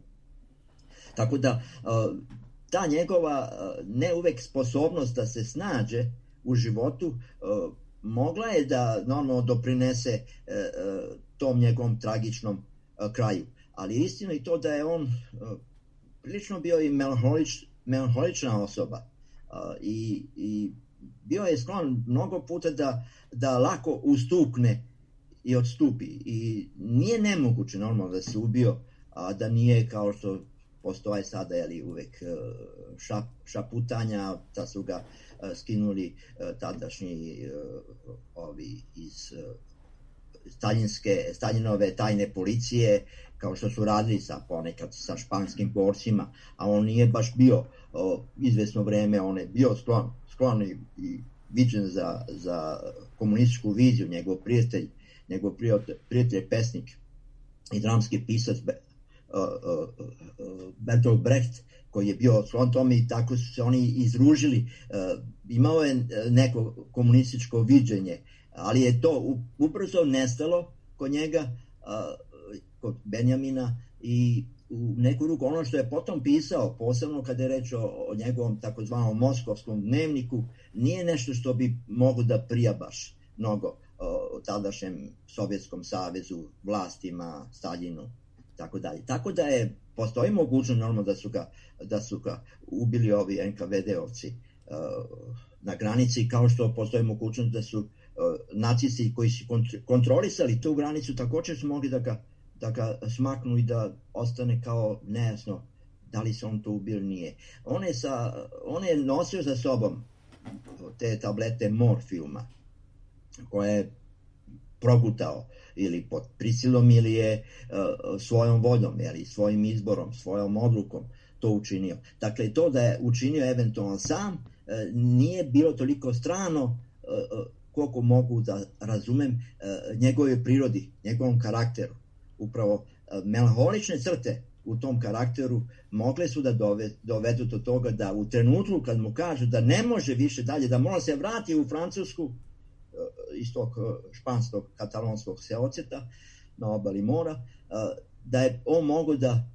Tako da uh, ta njegova uh, ne uvek sposobnost da se snađe u životu uh, mogla je da normalno doprinese uh, tom njegovom tragičnom uh, kraju. Ali istina je to da je on uh, prilično bio i melanholič, melanholična osoba uh, i, i bio je sklon mnogo puta da, da lako ustukne i odstupi. I nije nemoguće normalno da se ubio, a da nije kao što postoje sada, jeli, uvek uh, šap, šaputanja, da su ga uh, skinuli uh, tadašnji uh, ovi iz uh, Staljinske, Staljinove tajne policije, kao što su radili sa ponekad sa španskim borcima, a on nije baš bio o, izvesno vreme, on je bio sklon, sklon i, i viđen za, za komunističku viziju, njegov prijatelj, njegov prijatelj, prijatelj pesnik i dramski pisac Be, uh, uh, uh, Bertolt Brecht, koji je bio sklon tome i tako su se oni izružili. Uh, imao je neko komunističko viđenje, ali je to ubrzo nestalo kod njega, kod Benjamina i u neku ruku ono što je potom pisao, posebno kada je reč o, o njegovom takozvanom moskovskom dnevniku, nije nešto što bi moglo da prija baš mnogo o tadašnjem Sovjetskom savezu, vlastima, Staljinu, tako dalje. Tako da je, postoji mogućnost normalno da su ga, da su ga ubili ovi en ka ve de-ovci uh, na granici, kao što postoji mogućnost da su uh, nacisti koji su kontrolisali tu granicu također su mogli da ga, da ga smaknu i da ostane kao nejasno da li se on to ubio ili nije. On je, sa, on je nosio za sobom te tablete morfijuma koje je progutao ili pod prisilom ili je uh, svojom voljom, ili svojim izborom, svojom odlukom to učinio. Dakle, to da je učinio eventualno sam uh, nije bilo toliko strano uh, koliko mogu da razumem uh, njegove prirodi, njegovom karakteru. Upravo uh, melanholične crte u tom karakteru mogle su da dove, dovedu do toga da u trenutku kad mu kažu da ne može više dalje, da mora se vrati u Francusku, iz tog španskog katalonskog seoceta na obali mora, da je on mogao da,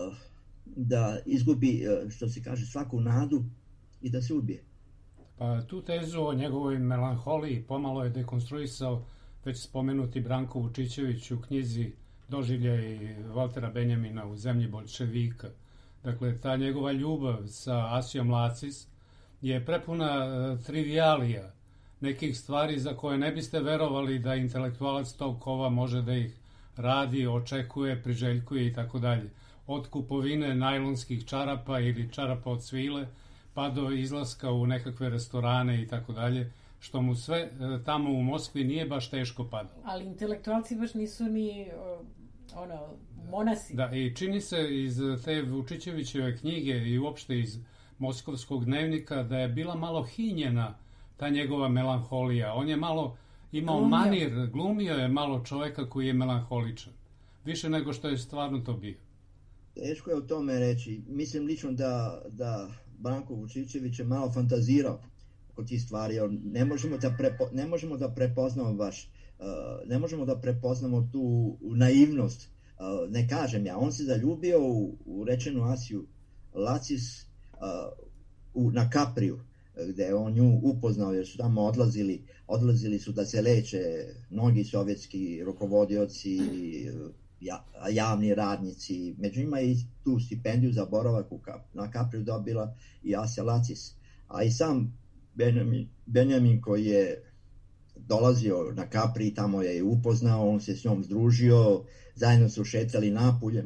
da izgubi, što se kaže, svaku nadu i da se ubije. Pa tu tezu o njegovoj melanholiji pomalo je dekonstruisao već spomenuti Branko Vučićević u knjizi Doživljaj Valtera Benjamina u zemlji boljševika. Dakle, ta njegova ljubav sa Asijom Lacis je prepuna trivialija, nekih stvari za koje ne biste verovali da intelektualac tog kova može da ih radi, očekuje, priželjkuje i tako dalje. Od kupovine najlonskih čarapa ili čarapa od svile, pa do izlaska u nekakve restorane i tako dalje, što mu sve tamo u Moskvi nije baš teško padalo. Ali intelektualci baš nisu ni ono, monasi. Da, i čini se iz te Vučićevićeve knjige i uopšte iz Moskovskog dnevnika da je bila malo hinjena ta njegova melanholija. On je malo imao glumio. manir, glumio je malo čoveka koji je melanholičan. Više nego što je stvarno to bio. Teško je o tome reći. Mislim lično da, da Branko Vučićević je malo fantazirao oko tih stvari. Ne možemo da, prepo, ne možemo da prepoznamo baš, uh, ne možemo da prepoznamo tu naivnost. Uh, ne kažem ja, on se zaljubio u, u rečenu Asiju Lacis uh, u, na Kapriju, gde je on nju upoznao jer su tamo odlazili, odlazili su da se leče mnogi sovjetski rukovodioci, ja, javni radnici, među njima i tu stipendiju za boravak u Kap, na Kapriju dobila i Asija Lacis. A i sam Benjamin, Benjamin koji je dolazio na Kapri, tamo je upoznao, on se s njom združio, zajedno su šetali napoljem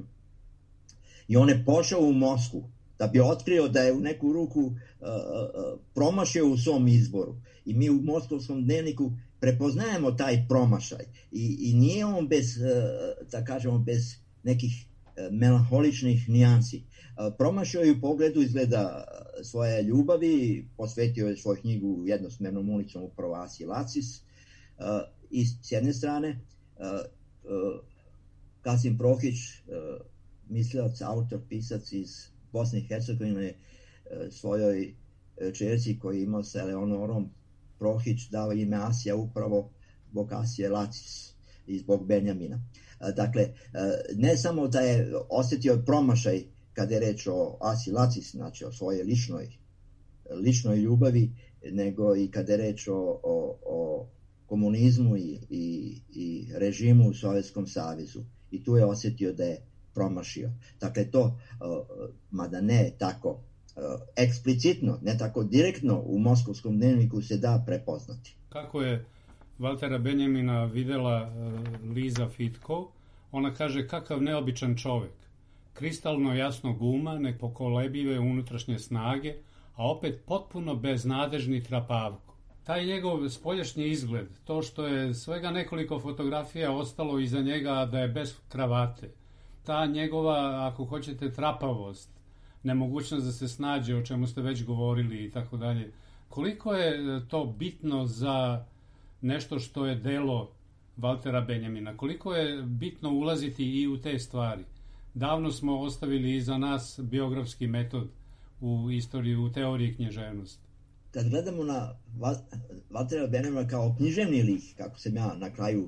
i on je pošao u Moskvu da bi otkrio da je u neku ruku uh, uh, promašio u svom izboru. I mi u Moskovskom dnevniku prepoznajemo taj promašaj. I, i nije on bez, uh, da kažemo, bez nekih uh, melanholičnih nijansi. Uh, promašio je u pogledu izgleda svoje ljubavi, posvetio je svoju knjigu Jednosmernom ulicom upravo Asiji Lacis. Uh, I s jedne strane, uh, uh, Kasim Prohić, uh, mislilac, autor, pisac iz Bosne i Hercegovine, svojoj čerci koji imao sa Eleonorom Prohić dao ime Asija upravo zbog Asije Lacis i zbog Benjamina. Dakle, ne samo da je osjetio promašaj kada je reč o Asiji Lacis, znači o svojoj ličnoj, ličnoj ljubavi, nego i kada je reč o, o, o komunizmu i, i, i režimu u Sovjetskom savezu. I tu je osjetio da je promašio. Dakle, to, uh, mada ne tako uh, eksplicitno, ne tako direktno u Moskovskom dnevniku se da prepoznati. Kako je Valtera Benjamina videla uh, Liza Fitko, ona kaže kakav neobičan čovek. Kristalno jasnog uma, nepokolebive unutrašnje snage, a opet potpuno beznadežni trapavko. Taj njegov spoljašnji izgled, to što je svega nekoliko fotografija ostalo iza njega da je bez kravate, ta njegova, ako hoćete, trapavost, nemogućnost da se snađe, o čemu ste već govorili i tako dalje. Koliko je to bitno za nešto što je delo Valtera Benjamina? Koliko je bitno ulaziti i u te stvari? Davno smo ostavili iza nas biografski metod u istoriji, u teoriji književnosti. Kad gledamo na Valtera Benjamina kao književni lik, kako sam ja na kraju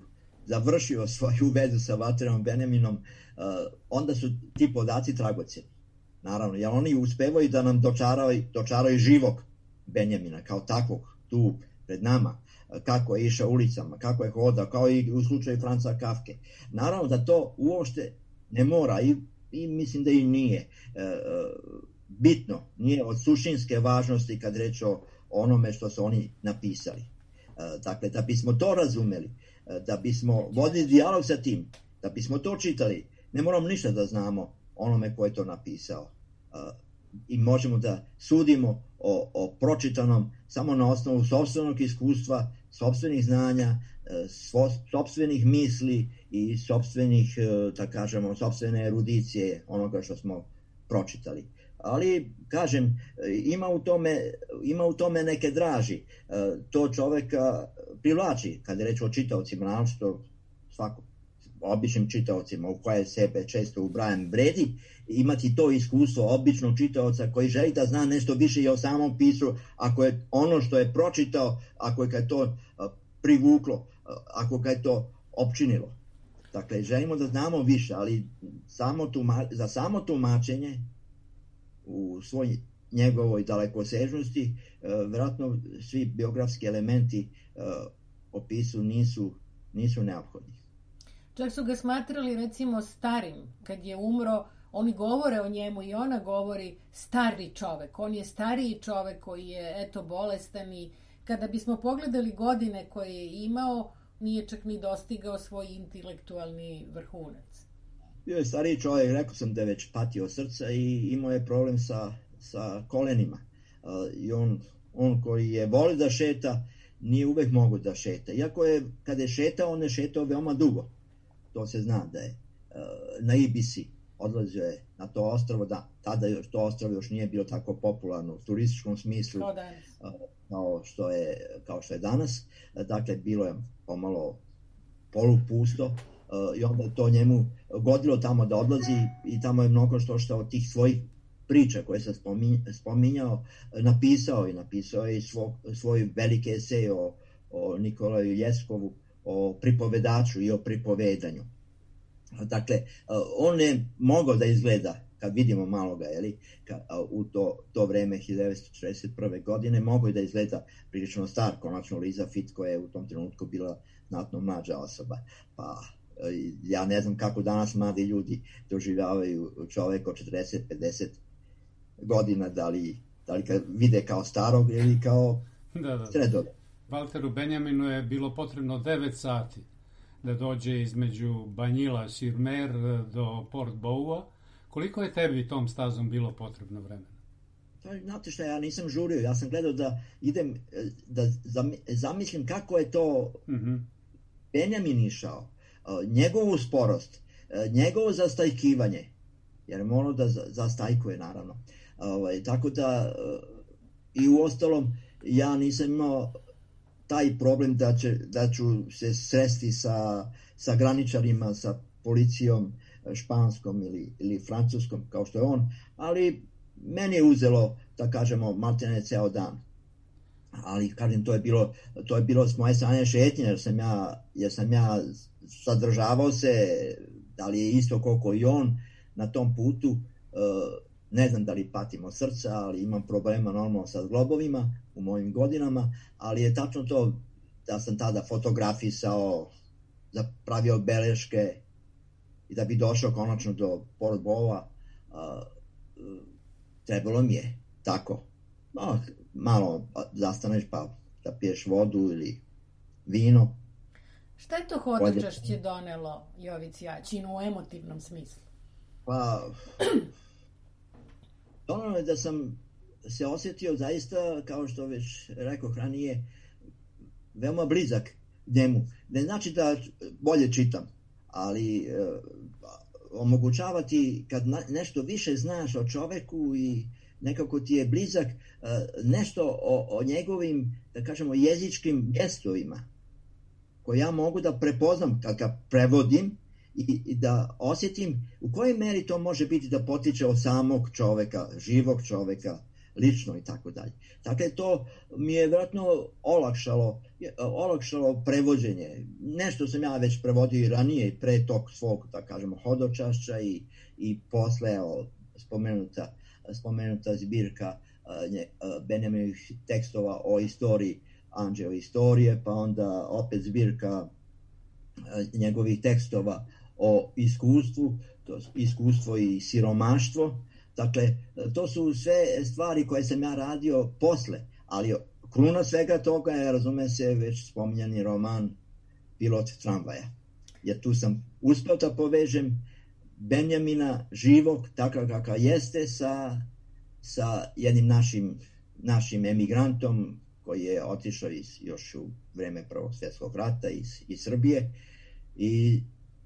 završio svoju vezu sa Walterom Benjaminom, uh, onda su ti podaci dragocjeni. Naravno, jer oni uspevaju da nam dočaraju, dočaraju živog Benjamina kao takvog tu pred nama, kako je išao ulicama, kako je hodao, kao i u slučaju Franca Kafke. Naravno da to uopšte ne mora i, i mislim da i nije e, bitno, nije od suštinske važnosti kad reč o onome što su oni napisali. E, dakle, da bismo to razumeli, da bismo vodili dijalog sa tim, da bismo to čitali, ne moramo ništa da znamo onome ko je to napisao. E, I možemo da sudimo o, o pročitanom samo na osnovu sopstvenog iskustva, sopstvenih znanja, svo, sopstvenih misli i sopstvenih, da kažemo, sopstvene erudicije onoga što smo pročitali. Ali, kažem, ima u tome, ima u tome neke draži. To čoveka privlači, kada je reč o čitaocima, naročito svako, običnim čitaocima u koje sebe često ubrajam, vredi imati to iskustvo običnog čitaoca koji želi da zna nešto više i o samom pisu, ako je ono što je pročitao, ako je ga to privuklo, ako ga je to opčinilo. Dakle, želimo da znamo više, ali samo tuma, za samo tumačenje u svoj njegovoj dalekosežnosti, vjerojatno svi biografski elementi o pisu nisu, nisu neophodni. Čak su ga smatrali recimo starim. Kad je umro, oni govore o njemu i ona govori stari čovek. On je stariji čovek koji je eto bolestan i kada bismo pogledali godine koje je imao, nije čak ni dostigao svoj intelektualni vrhunac. Bio je stariji čovjek, rekao sam da je već patio srca i imao je problem sa, sa kolenima. Uh, I on, on koji je voli da šeta, nije uvek mogu da šeta. Iako je, kada je šetao, on je šetao veoma dugo. To se zna da je uh, na Ibisi odlazio je na to ostrvo, da tada još to ostrvo još nije bilo tako popularno u turističkom smislu kao danas. Uh, kao što je, kao što je danas. Uh, dakle, bilo je pomalo polupusto uh, i onda je to njemu godilo tamo da odlazi i tamo je mnogo što što od tih svojih priča koje sam spominjao napisao i napisao je i svoj, svoj veliki esej o, o Nikolaju Ljeskovu, o pripovedaču i o pripovedanju. Dakle, on je mogao da izgleda, kad vidimo malo ga, jeli, u to, to vreme hiljadu devetsto četrdeset prve. godine, mogao je da izgleda prilično star, konačno Liza Fit koja je u tom trenutku bila znatno mlađa osoba. Pa ja ne znam kako danas mladi ljudi doživljavaju čoveka od četrdeset do pedeset godina, da li, da li ga vide kao starog ili kao da, da. sredove. Walteru Benjaminu je bilo potrebno devet sati da dođe između Banjila Sirmer do Port Boua. Koliko je tebi tom stazom bilo potrebno vremena? Znate šta, ja nisam žurio, ja sam gledao da idem, da zamislim kako je to mm-hmm. Benjamin išao, njegovu sporost, njegovo zastajkivanje, jer ono da zastajkuje naravno. Ovaj, tako da i u ostalom ja nisam imao taj problem da, će, da ću se sresti sa, sa graničarima, sa policijom španskom ili, ili francuskom kao što je on, ali meni je uzelo, da kažemo, maltene ceo dan. Ali kažem, to je bilo, to je bilo s moje strane šetnje, jer sam ja, jer sam ja sadržavao se, da li je isto koliko i on na tom putu, ne znam da li patim od srca, ali imam problema normalno sa zglobovima u mojim godinama, ali je tačno to da sam tada fotografisao, zapravio beleške i da bi došao konačno do Port Boua, trebalo mi je tako, no, malo zastaneš pa da piješ vodu ili vino. Šta je to hodočašće donelo Jovici Aćinu u emotivnom smislu? Pa, donelo je da sam se osjetio zaista, kao što već rekao ranije, veoma blizak njemu. Ne znači da bolje čitam, ali e, omogućavati kad na, nešto više znaš o čoveku i nekako ti je blizak, e, nešto o, o njegovim, da kažemo, jezičkim gestovima, koje ja mogu da prepoznam kad ga prevodim i, i da osjetim u kojoj meri to može biti da potiče od samog čoveka, živog čoveka, lično i tako dalje. Dakle, to mi je vjerojatno olakšalo, olakšalo prevođenje. Nešto sam ja već prevodio i ranije, pre tog svog, da kažemo, hodočašća i, i posle o, spomenuta, spomenuta zbirka Benjaminovih tekstova o istoriji, Anđeo istorije, pa onda opet zbirka njegovih tekstova o iskustvu, to iskustvo i siromaštvo. Dakle, to su sve stvari koje sam ja radio posle, ali kruna svega toga je, razume se, već spominjani roman Pilot tramvaja. Jer tu sam uspeo da povežem Benjamina živog, takav kakav jeste, sa, sa jednim našim, našim emigrantom koji je otišao iz, još u vreme Prvog svjetskog rata iz, iz Srbije i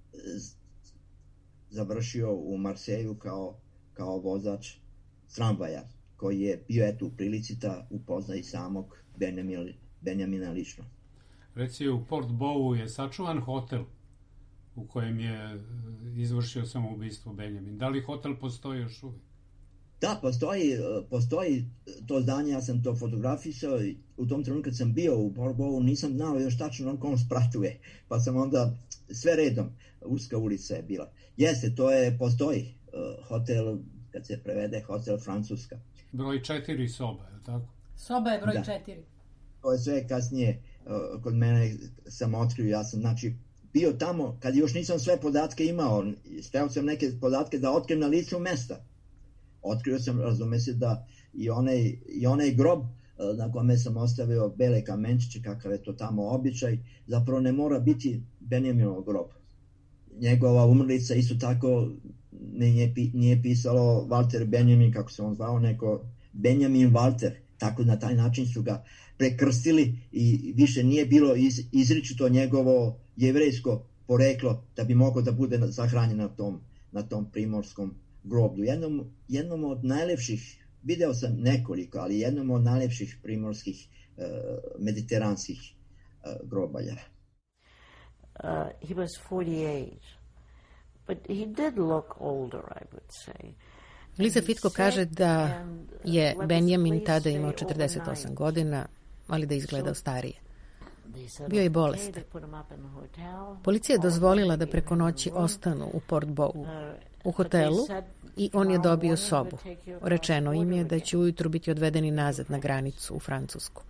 završio u Marseju kao, kao vozač tramvaja, koji je bio eto u prilici da upozna i samog Benjamina, Benjamina lično. Reci, u Port Bowu je sačuvan hotel u kojem je izvršio samoubistvo Benjamin. Da li hotel postoji još uvijek? Da, postoji, postoji to zdanje, ja sam to fotografisao i u tom trenutku kad sam bio u Port Bowu nisam znao još tačno na kom spratu je, pa sam onda sve redom, uska ulica je bila. Jeste, to je, postoji hotel, kad se prevede, hotel Francuska. Broj četiri soba, je li tako? Soba je broj da. četiri. To je sve kasnije kod mene sam otkrio, ja sam znači bio tamo kad još nisam sve podatke imao, steo sam neke podatke da otkrijem na licu mesta. Otkrio sam, razume se, da i onaj, i onaj grob na kome sam ostavio bele kamenčiće, kakav je to tamo običaj, zapravo ne mora biti Benjaminov grob. Njegova umrlica isto tako nije, nije pisalo Walter Benjamin, kako se on zvao, nego Benjamin Walter. Tako na taj način su ga prekrstili i više nije bilo iz, izričito njegovo jevrejsko poreklo da bi mogao da bude sahranjen na tom, na tom primorskom groblju. Jednom, jednom od najlepših, video sam nekoliko, ali jednom od najlepših primorskih uh, mediteranskih uh, grobalja. Uh, he was forty-eight, but he did look older, I would say. Liza Fitko kaže da je Benjamin tada imao četrdeset osam godina, ali da izgledao starije. Bio je bolestan. Policija je dozvolila da preko noći ostanu u Port Bowu, u hotelu, i on je dobio sobu. Rečeno im je da će ujutru biti odvedeni nazad na granicu u Francusku.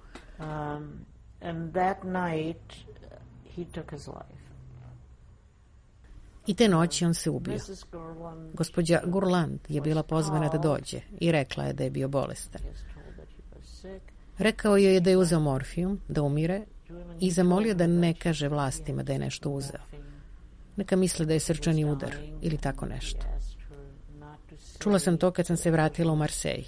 I te noći on se ubio. Gospođa Gurland je bila pozvana da dođe i rekla je da je bio bolestan. Rekao joj je da je uzeo morfijum, da umire, i zamolio da ne kaže vlastima da je nešto uzeo. Neka misle da je srčani udar ili tako nešto. Čula sam to kad sam se vratila u Marseille.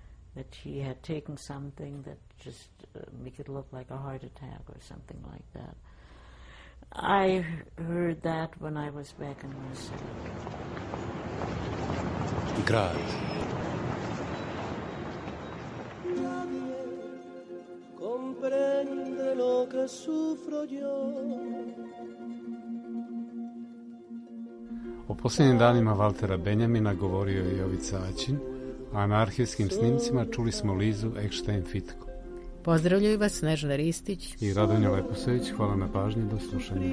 I heard that when I was back in Marseille. Grad. Comprende lo que sufro yo. O posljednjim danima Valtera Benjamina govorio je Jovica Aćin, a na arhivskim snimcima čuli smo Lizu Ekštajn-Fitko. Pozdravljaju vas Snežana Ristić i Radonja Leposević. Hvala na pažnji, do slušanja.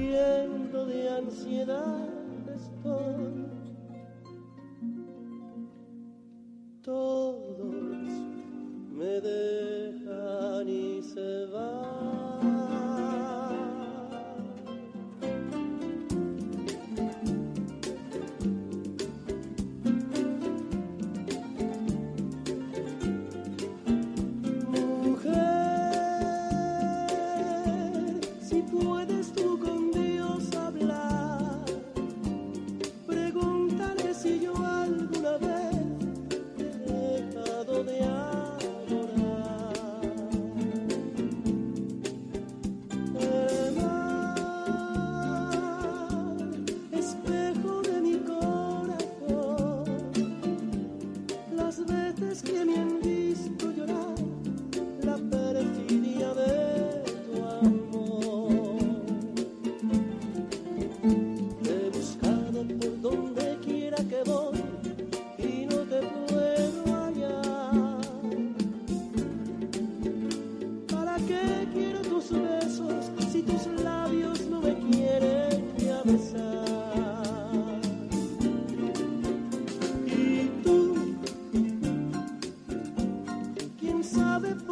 Todos me dejan y se van. ave